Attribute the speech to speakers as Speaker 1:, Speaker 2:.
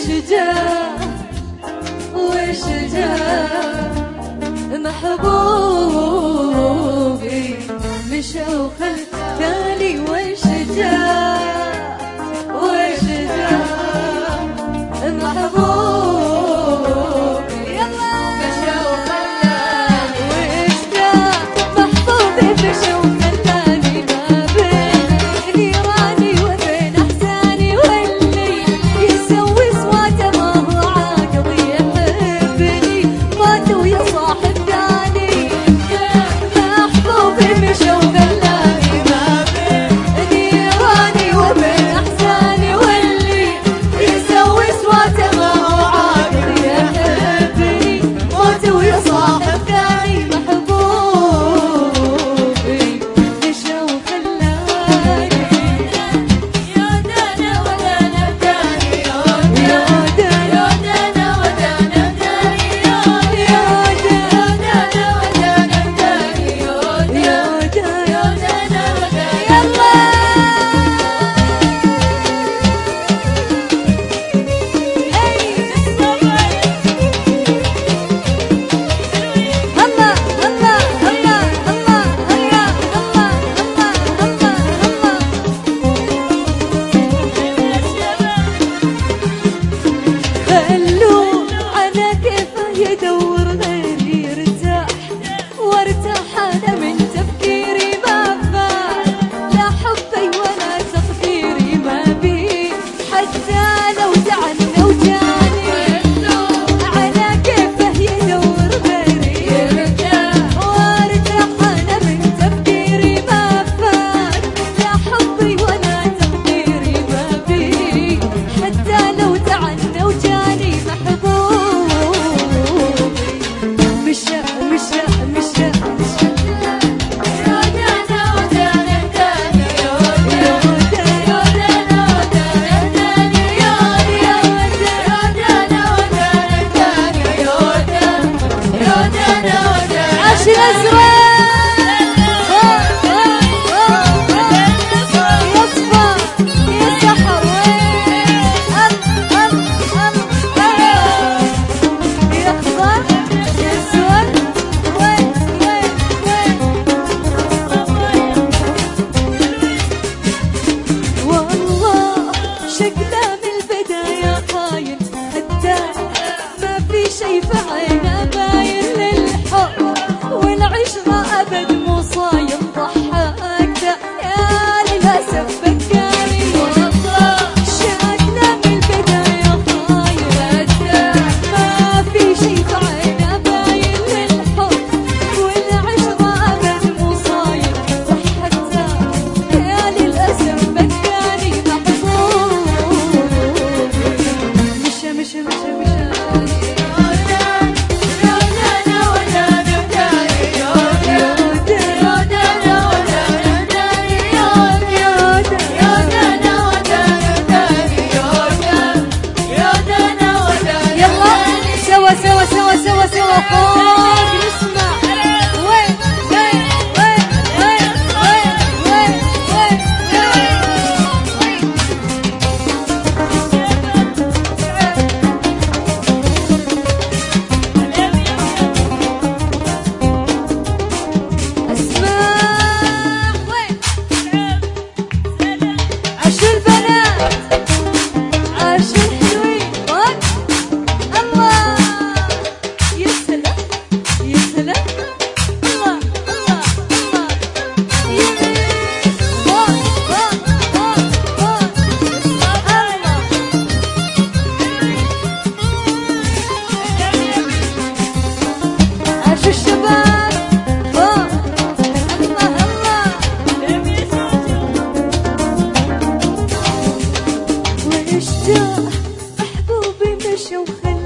Speaker 1: جاء وش جاء محبوبي مشى وخلاني وش جاء وش جاء محبوبي مشى وخلاني وش جاء محبوبي مشى وخلاني ما بين نيراني وبين احزاني واللي يسوي سواته ما هو عاقل يحبني مات ويا صاحب ثاني محبوبي مشى وخلاني ما بين نيراني وبين احزاني واللي يسوي سواته ما هو عاقل يحبني مات ويا صاحب ثاني محبوبي مشى وخلاني يا دانا ودانا ثاني يا دانا ودانا ثاني يا دانا ودانا ثاني يا دانا خلوه على كيفه يدور غيري يرتاح وارتاح انا من تفكيري ما فات لا حبي ولا تقديري ما بي حتى لو زعلنا وجاني خلوه على كيفه يدور غيري يرتاح وارتاح انا من تفكيري ما فات لا حبي ولا تقديري ما بي حتى لو زعلنا وجاني محبوبي مشى مشى مشى مشى يا دانا ودانا ثاني يا دانا ودانا ثاني يا دانا ودانا ثاني يا دانا ودانا عاش الازرق شكله من البداية خاين حتى ما في شي في عينه باين للحب والعشرة أبد مو صايم ضحكته يا للأسف بكاني والله شكله من البداية خاين حتى ما في شي في عينه باين للحب والعشرة أبد مو صايم ضحكته يا للأسف بكاني مشى مشى مشى مشى سوا سوا سوا سوا سوا فوق نسمع وين وين وين وين وين وين اسمع وين عاشوا البنات عاشوا الحلوين الله يا سلام يا سلام الله الله الله يا عاشوا الشباب الله الله وإيش جاء محبوبي مشى وخلاني